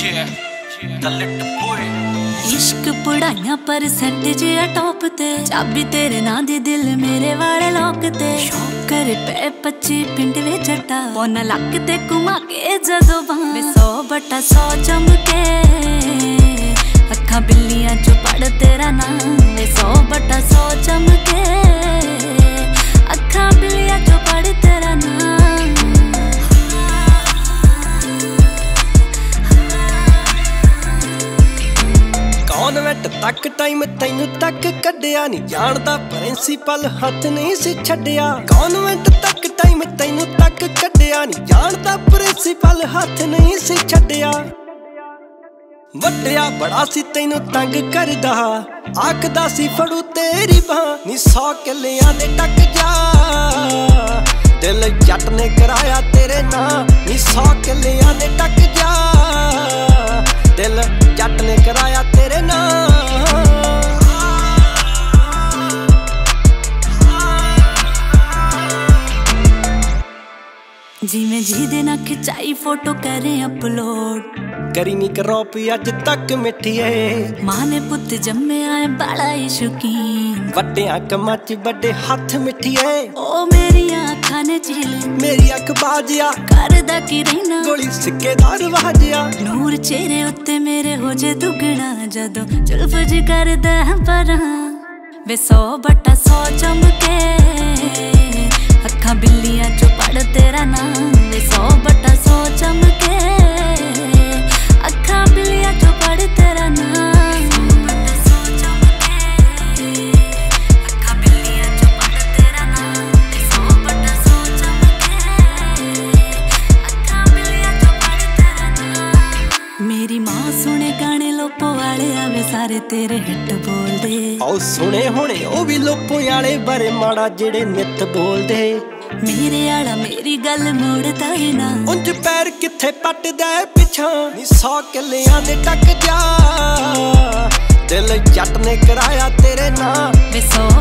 इश्क पढ़ाइया परसेंट जिया टॉप ते चाबी तेरे नां दी दिल मेरे वाले लॉक ते शौक करे पे 25 पिंड वे जट्टा पौना लक ते घुमा के जदों बावे 100/100 चमके अखां बिल्लियां चो पढ़ तेरा नाम वे 100/100 चमके अखां बिल्लियां चो पढ़ तेरा नाम। कॉन्वेंट तक टाइम तैनू तक कढ़िया नहीं जानदा प्रिंसीपल हाथ नहीं सी छड्डिया। कॉन्वेंट तक टाइम तैनू तक कढ़िया नहीं जानदा प्रिंसीपल हाथ नहीं सी छड्डिया। वड्डिया बड़ा सी तैनू तंग करदा आखदा सी फड़ू तेरी बां नी 100 किल्लियां दे टक जा दिल जट ने कराया तेरे नां नी 100 किल्लियां दे टक जा दिल जट ने कराया तेरे नां। जिवें जिहदे नाल खिचाई फोटो करे अपलोड करी नी क्रॉप अज तक मिठिए मां ने पुत जम्मे आए बड़ा ही शौकीन वड्डियां कमां च बड़े हथ मिठिए ओ मेरियां अखां ने झील मेरी अख बाजिया करदा की रहना गोली सिक्केदार वाजिया नूर चेहरे उत्ते मेरे हो जे दुगना जदों जुल्फ जी करदा परां वे 100/100 चमके अखां बिल्लियां चो पढ़ तेरा नाम वे 100/100 चमके अखां बिल्लियां चो पढ़ तेरा नाम 100/100 चमके अखां बिल्लियां चो पढ़ तेरा नाम वे 100/100 चमके अखां बिल्लियां चो पढ़ तेरा नाम। मेरी मां सुने गाने लोपो वाले आवे सारे तेरे हिट बोलदे आओ सुने होने ओ भी लोपो वाले बारे माड़ा जेड़े नित बोलदे मेरे आला मेरी गल मोड़दा ही ना उंज पैर किथे पटदा पिछा नी 100 किल्लियां दे टक जा दिल जट ने कराया तेरे नां वे 100